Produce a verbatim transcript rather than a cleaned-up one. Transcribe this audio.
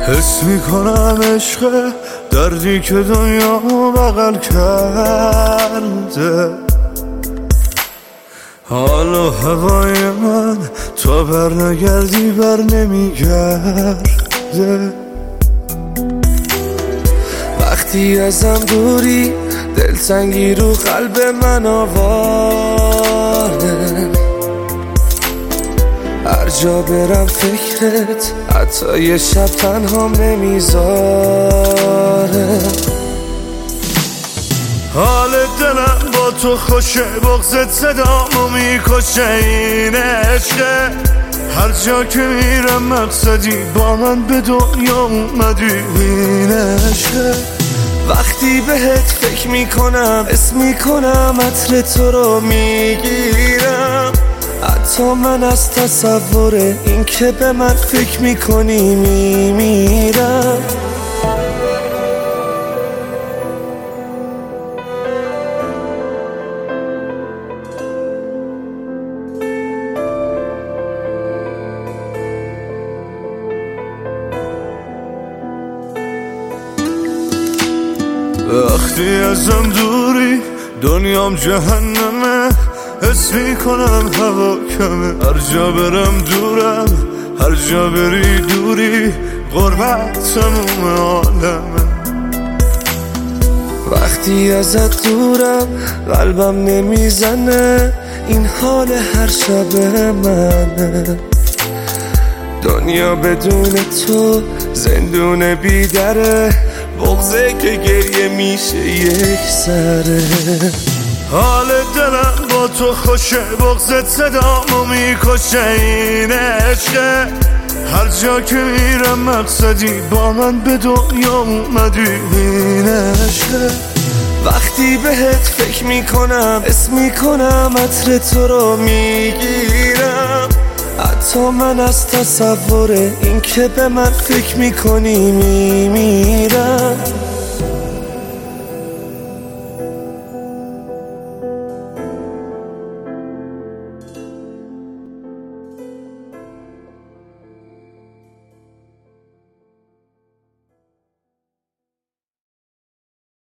حس میکنم عشق دردی که دنیا بغل کرده. حال و هوای من تا بر نگردی بر نمیگرده. وقتی ازم دوری دلتنگی رو قلب من آواره. هر جا برم فکرت حتی یه شب تنها نمیذاره. حال دلم با تو خوشه، بغضت صدامو میکشه. این عشقه هر جا که میرم مقصدی، با من به دنیا اومدی. این عشقه وقتی بهت فکر میکنم اسم میکنم عطر تو رو میگیرم. حتی من از تصور این که به من فکر میکنی میمیرم. وقتی ازم دوری دنیام جهنمه. حس میکنم هوا کمه، هر جا برم دورم، هر جا بری دوری. غربت تموم عالمه. وقتی ازت دورم قلبم نمیزنه، این حال هر شب منه. دنیا بدون تو زندون بیدره، بغضه که گریه میشه یک سره. حال دلم با تو خوشه، بغضت صدامو میکشه. این عشقه هر جا که میرم مقصدی، با من به دنیا اومدی. این عشقه وقتی بهت فکر میکنم اسم میکنم عطر تو رو میگیرم. حتی من از تصور این که به من فکر میکنی میمیرم.